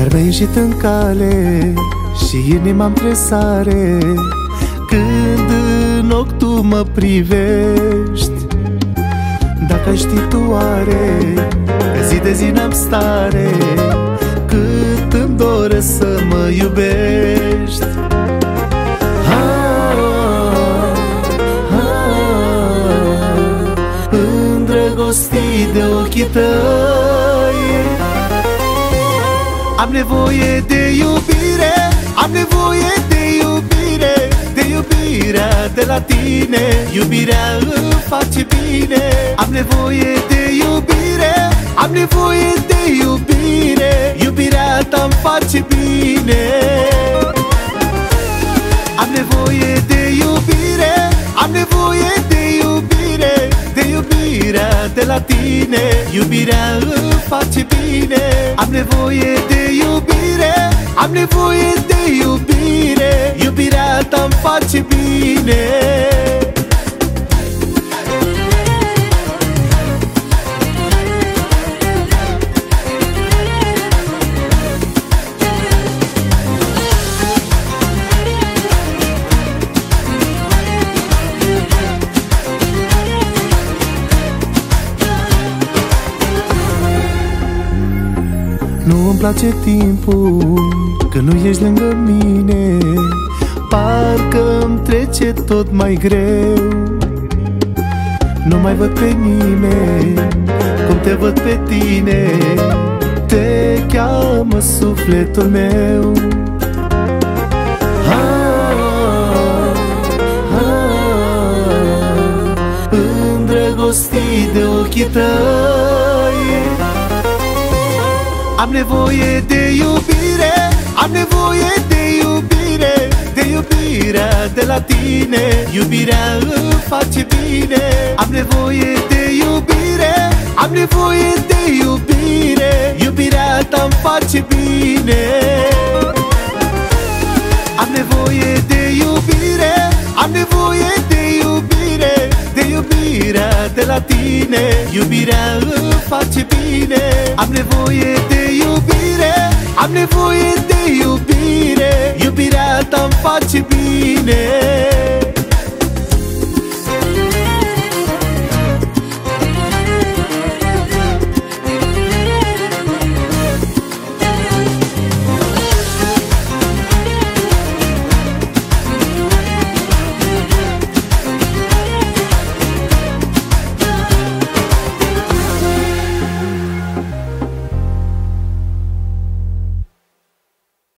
Iar mi-ai ieșit în cale și inima-mi presare când în ochi tu mă privești. Dacă ai ști tu oare că zi de zi n-am stare, cât îmi doresc să mă iubești. Îndrăgostit de ochii tăi, am nevoie de iubire, am nevoie de iubire, de iubirea de la tine. Iubirea îmi face bine. Am nevoie de iubire, am nevoie de iubire, iubirea ta-mi face bine. Am nevoie de iubire, am nevoie de iubire, de iubirea de la tine. Iubirea îmi face bine. Am nevoie de iubire, am nevoie de iubire, iubirea ta-mi face bine. Nu-mi place timpul când nu ești lângă mine, parcă-mi trece tot mai greu. Nu mai văd pe nimeni cum te văd pe tine, te cheamă sufletul meu. Îndrăgostit de ochii tăi, am nevoie de iubire, am nevoie de iubire, de iubirea de la tine. Iubirea îmi face bine. Am nevoie de iubire, am nevoie de iubire, iubirea ta-mi face bine. Am nevoie de iubire, am nevoie de iubire, de iubirea de la tine. Iubirea îmi face bine. Am nevoie de iubire, am nevoie de iubire, iubirea ta-mi face bine.